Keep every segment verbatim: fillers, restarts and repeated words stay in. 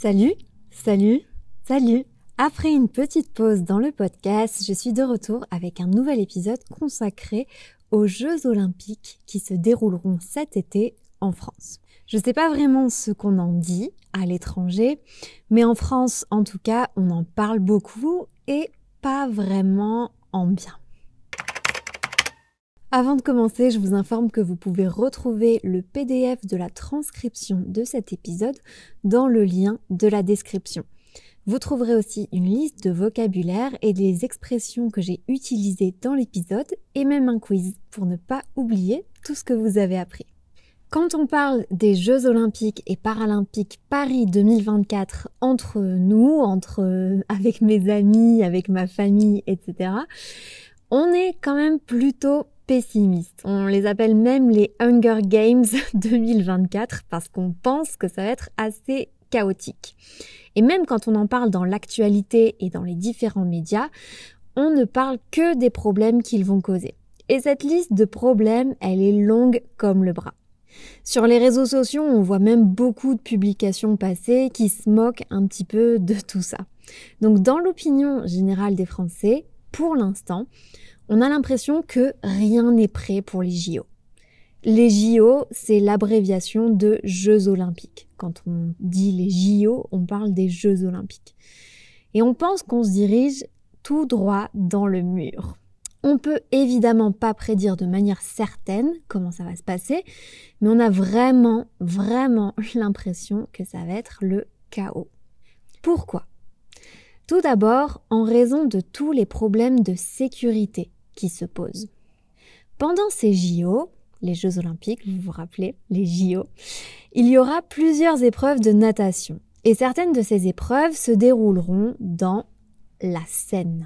Salut, salut, salut. Après une petite pause dans le podcast, je suis de retour avec un nouvel épisode consacré aux Jeux Olympiques qui se dérouleront cet été en France. Je ne sais pas vraiment ce qu'on en dit à l'étranger, mais en France, en tout cas, on en parle beaucoup et pas vraiment en bien. Avant de commencer, je vous informe que vous pouvez retrouver le P D F de la transcription de cet épisode dans le lien de la description. Vous trouverez aussi une liste de vocabulaire et des expressions que j'ai utilisées dans l'épisode et même un quiz pour ne pas oublier tout ce que vous avez appris. Quand on parle des Jeux Olympiques et Paralympiques Paris deux mille vingt-quatre entre nous, entre avec mes amis, avec ma famille, et cetera, on est quand même plutôt pessimiste. On les appelle même les Hunger Games deux mille vingt-quatre parce qu'on pense que ça va être assez chaotique. Et même quand on en parle dans l'actualité et dans les différents médias, on ne parle que des problèmes qu'ils vont causer. Et cette liste de problèmes, elle est longue comme le bras. Sur les réseaux sociaux, on voit même beaucoup de publications passer qui se moquent un petit peu de tout ça. Donc dans l'opinion générale des Français, pour l'instant, on a l'impression que rien n'est prêt pour les J O. Les J O, c'est l'abréviation de Jeux Olympiques. Quand on dit les J O, on parle des Jeux Olympiques. Et on pense qu'on se dirige tout droit dans le mur. On peut évidemment pas prédire de manière certaine comment ça va se passer, mais on a vraiment, vraiment l'impression que ça va être le chaos. Pourquoi ? Tout d'abord, en raison de tous les problèmes de sécurité qui se posent. Pendant ces J O, les Jeux Olympiques, vous vous rappelez, les J O, il y aura plusieurs épreuves de natation. Et certaines de ces épreuves se dérouleront dans la Seine.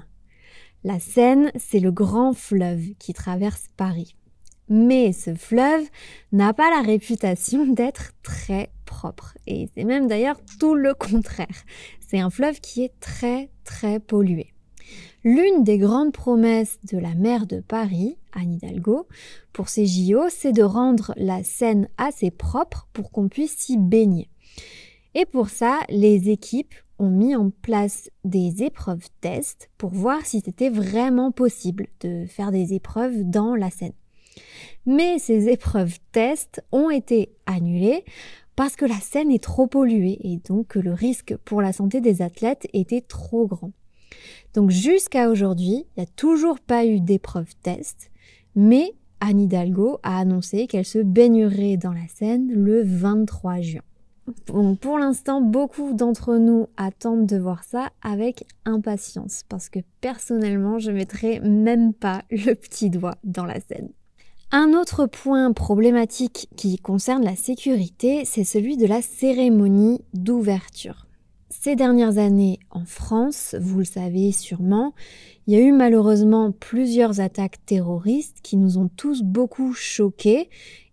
La Seine, c'est le grand fleuve qui traverse Paris. Mais ce fleuve n'a pas la réputation d'être très propre. Et c'est même d'ailleurs tout le contraire. C'est un fleuve qui est très, très pollué. L'une des grandes promesses de la maire de Paris, Anne Hidalgo, pour ces J O, c'est de rendre la Seine assez propre pour qu'on puisse s'y baigner. Et pour ça, les équipes ont mis en place des épreuves tests pour voir si c'était vraiment possible de faire des épreuves dans la Seine. Mais ces épreuves tests ont été annulées parce que la Seine est trop polluée et donc que le risque pour la santé des athlètes était trop grand. Donc jusqu'à aujourd'hui, il n'y a toujours pas eu d'épreuve test, mais Anne Hidalgo a annoncé qu'elle se baignerait dans la Seine le vingt-trois juin. Bon, pour l'instant, beaucoup d'entre nous attendent de voir ça avec impatience parce que personnellement, je mettrai même pas le petit doigt dans la Seine. Un autre point problématique qui concerne la sécurité, c'est celui de la cérémonie d'ouverture. Ces dernières années en France, vous le savez sûrement, il y a eu malheureusement plusieurs attaques terroristes qui nous ont tous beaucoup choqués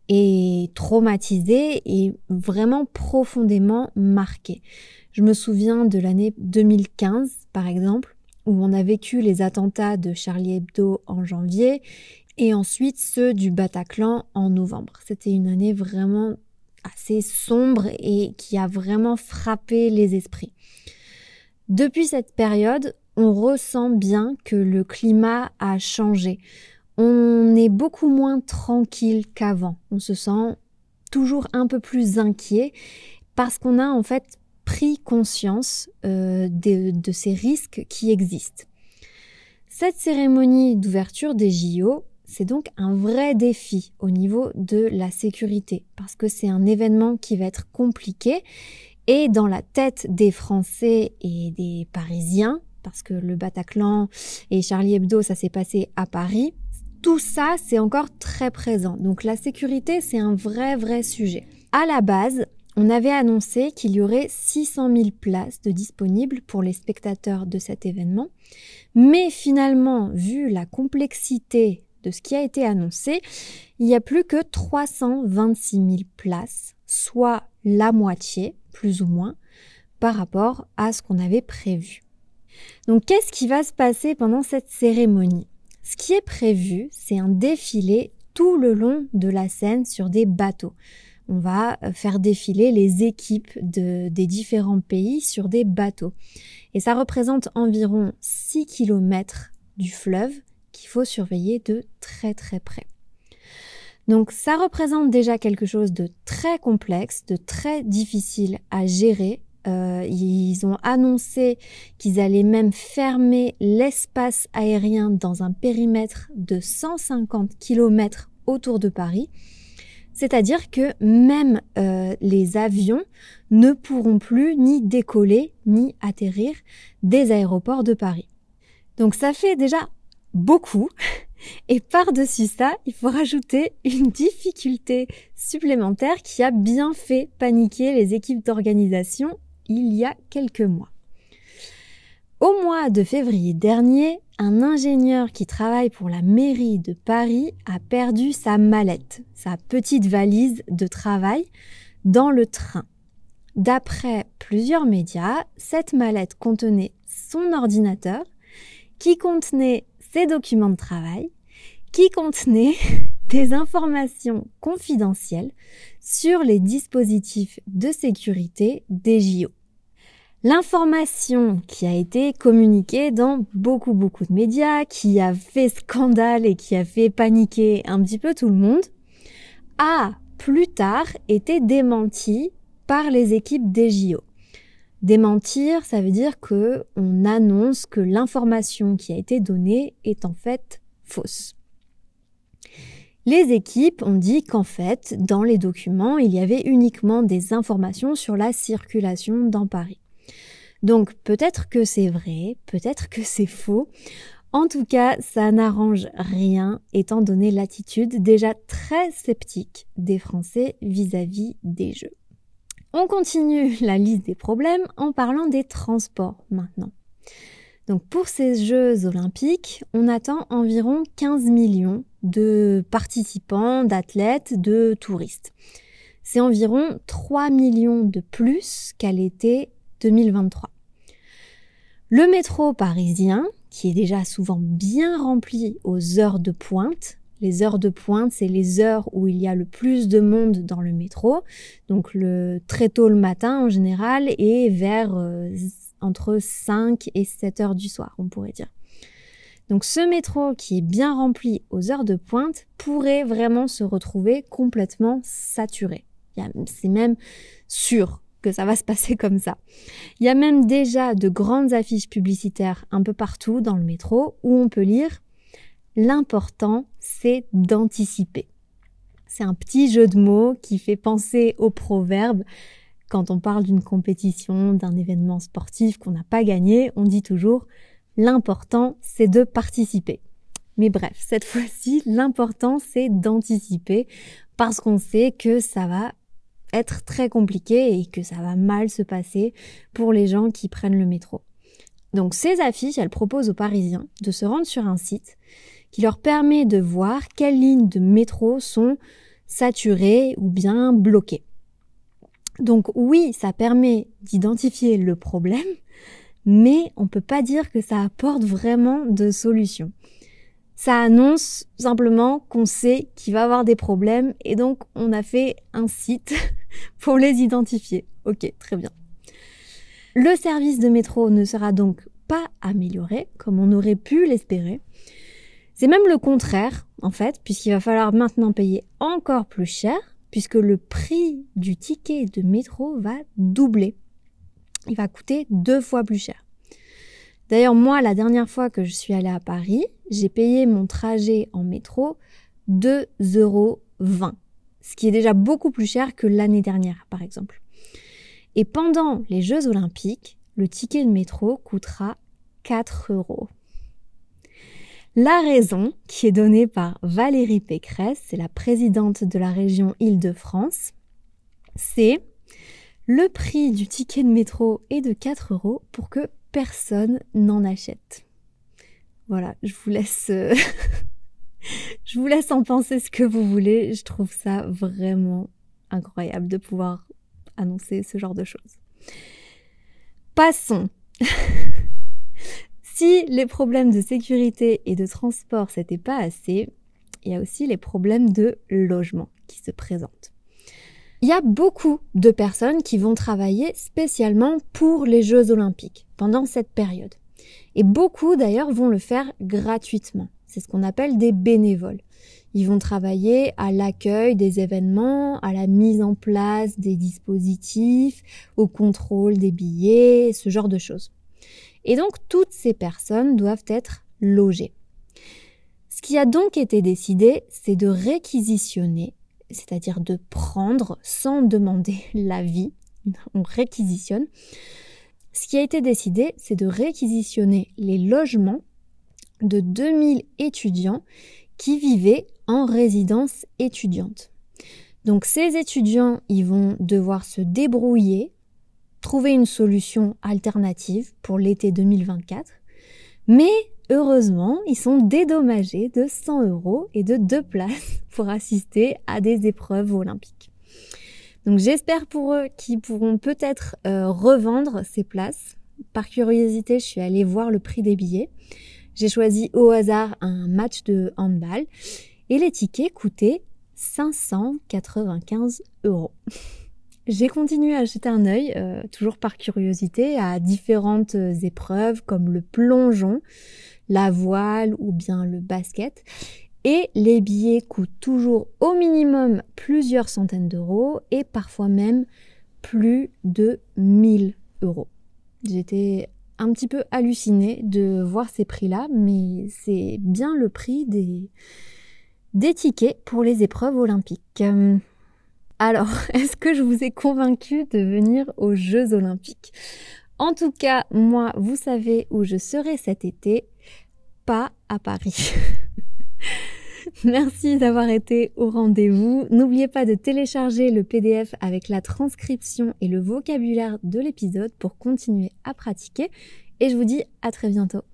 et traumatisés et vraiment profondément marqués. Je me souviens de l'année deux mille quinze, par exemple, où on a vécu les attentats de Charlie Hebdo en janvier et ensuite ceux du Bataclan en novembre. C'était une année vraiment assez sombre et qui a vraiment frappé les esprits. Depuis cette période, on ressent bien que le climat a changé. On est beaucoup moins tranquille qu'avant. On se sent toujours un peu plus inquiet parce qu'on a en fait pris conscience euh, de, de ces risques qui existent. Cette cérémonie d'ouverture des J O, c'est donc un vrai défi au niveau de la sécurité parce que c'est un événement qui va être compliqué et dans la tête des Français et des Parisiens, parce que le Bataclan et Charlie Hebdo, ça s'est passé à Paris, tout ça, c'est encore très présent. Donc la sécurité, c'est un vrai, vrai sujet. À la base, on avait annoncé qu'il y aurait six cent mille places de disponibles pour les spectateurs de cet événement, mais finalement, vu la complexité de ce qui a été annoncé, il n'y a plus que trois cent vingt-six mille places, soit la moitié, plus ou moins, par rapport à ce qu'on avait prévu. Donc, qu'est-ce qui va se passer pendant cette cérémonie ? Ce qui est prévu, c'est un défilé tout le long de la Seine sur des bateaux. On va faire défiler les équipes de, des différents pays sur des bateaux. Et ça représente environ six kilomètres du fleuve qu'il faut surveiller de très très près. Donc ça représente déjà quelque chose de très complexe, de très difficile à gérer. Euh, ils ont annoncé qu'ils allaient même fermer l'espace aérien dans un périmètre de cent cinquante kilomètres autour de Paris. C'est-à-dire que même euh, les avions ne pourront plus ni décoller ni atterrir des aéroports de Paris. Donc ça fait déjà beaucoup. Et par-dessus ça, il faut rajouter une difficulté supplémentaire qui a bien fait paniquer les équipes d'organisation il y a quelques mois. Au mois de février dernier, un ingénieur qui travaille pour la mairie de Paris a perdu sa mallette, sa petite valise de travail, dans le train. D'après plusieurs médias, cette mallette contenait son ordinateur, qui contenait ses documents de travail, qui contenait des informations confidentielles sur les dispositifs de sécurité des J O. L'information qui a été communiquée dans beaucoup beaucoup de médias, qui a fait scandale et qui a fait paniquer un petit peu tout le monde, a plus tard été démentie par les équipes des J O. Démentir, ça veut dire que on annonce que l'information qui a été donnée est en fait fausse. Les équipes ont dit qu'en fait, dans les documents, il y avait uniquement des informations sur la circulation dans Paris. Donc peut-être que c'est vrai, peut-être que c'est faux. En tout cas, ça n'arrange rien étant donné l'attitude déjà très sceptique des Français vis-à-vis des Jeux. On continue la liste des problèmes en parlant des transports maintenant. Donc pour ces Jeux olympiques, on attend environ quinze millions de participants, d'athlètes, de touristes. C'est environ trois millions de plus qu'à l'été deux mille vingt-trois. Le métro parisien, qui est déjà souvent bien rempli aux heures de pointe, les heures de pointe, c'est les heures où il y a le plus de monde dans le métro, donc le, très tôt le matin en général et vers euh, entre cinq et sept heures du soir, on pourrait dire. Donc ce métro qui est bien rempli aux heures de pointe pourrait vraiment se retrouver complètement saturé. C'est même sûr que ça va se passer comme ça. Il y a même déjà de grandes affiches publicitaires un peu partout dans le métro où on peut lire « L'important, c'est d'anticiper ». C'est un petit jeu de mots qui fait penser au proverbe. Quand on parle d'une compétition, d'un événement sportif qu'on n'a pas gagné, on dit toujours « L'important, c'est de participer ». Mais bref, cette fois-ci, l'important, c'est d'anticiper parce qu'on sait que ça va être très compliqué et que ça va mal se passer pour les gens qui prennent le métro. Donc ces affiches, elles proposent aux Parisiens de se rendre sur un site qui leur permet de voir quelles lignes de métro sont saturées ou bien bloquées. Donc oui, ça permet d'identifier le problème, mais on peut pas dire que ça apporte vraiment de solutions. Ça annonce simplement qu'on sait qu'il va y avoir des problèmes et donc on a fait un site pour les identifier. Ok, très bien. Le service de métro ne sera donc pas amélioré comme on aurait pu l'espérer. C'est même le contraire en fait, puisqu'il va falloir maintenant payer encore plus cher puisque le prix du ticket de métro va doubler. Il va coûter deux fois plus cher. D'ailleurs, moi, la dernière fois que je suis allée à Paris, j'ai payé mon trajet en métro deux euros vingt, ce qui est déjà beaucoup plus cher que l'année dernière, par exemple. Et pendant les Jeux Olympiques, le ticket de métro coûtera quatre euros. La raison, qui est donnée par Valérie Pécresse, c'est la présidente de la région Île-de-France, c'est le prix du ticket de métro est de quatre euros pour que personne n'en achète. Voilà, je vous laisse, euh, je vous laisse en penser ce que vous voulez. Je trouve ça vraiment incroyable de pouvoir annoncer ce genre de choses. Passons. Si les problèmes de sécurité et de transport c'était pas assez, il y a aussi les problèmes de logement qui se présentent. Il y a beaucoup de personnes qui vont travailler spécialement pour les Jeux Olympiques pendant cette période. Et beaucoup d'ailleurs vont le faire gratuitement. C'est ce qu'on appelle des bénévoles. Ils vont travailler à l'accueil des événements, à la mise en place des dispositifs, au contrôle des billets, ce genre de choses. Et donc, toutes ces personnes doivent être logées. Ce qui a donc été décidé, c'est de réquisitionner, c'est-à-dire de prendre sans demander l'avis, on réquisitionne. Ce qui a été décidé, c'est de réquisitionner les logements de deux mille étudiants qui vivaient en résidence étudiante. Donc ces étudiants, ils vont devoir se débrouiller, trouver une solution alternative pour l'été deux mille vingt-quatre, mais heureusement, ils sont dédommagés de cent euros et de deux places pour assister à des épreuves olympiques. Donc j'espère pour eux qu'ils pourront peut-être euh, revendre ces places. Par curiosité, je suis allée voir le prix des billets. J'ai choisi au hasard un match de handball et les tickets coûtaient cinq cent quatre-vingt-quinze euros. J'ai continué à jeter un œil, euh, toujours par curiosité, à différentes épreuves comme le plongeon, la voile ou bien le basket. Et les billets coûtent toujours au minimum plusieurs centaines d'euros et parfois même plus de mille euros. J'étais un petit peu hallucinée de voir ces prix-là, mais c'est bien le prix des, des tickets pour les épreuves olympiques. Alors, est-ce que je vous ai convaincu de venir aux Jeux Olympiques ? En tout cas, moi, vous savez où je serai cet été, pas à Paris. Merci d'avoir été au rendez-vous. N'oubliez pas de télécharger le P D F avec la transcription et le vocabulaire de l'épisode pour continuer à pratiquer. Et je vous dis à très bientôt.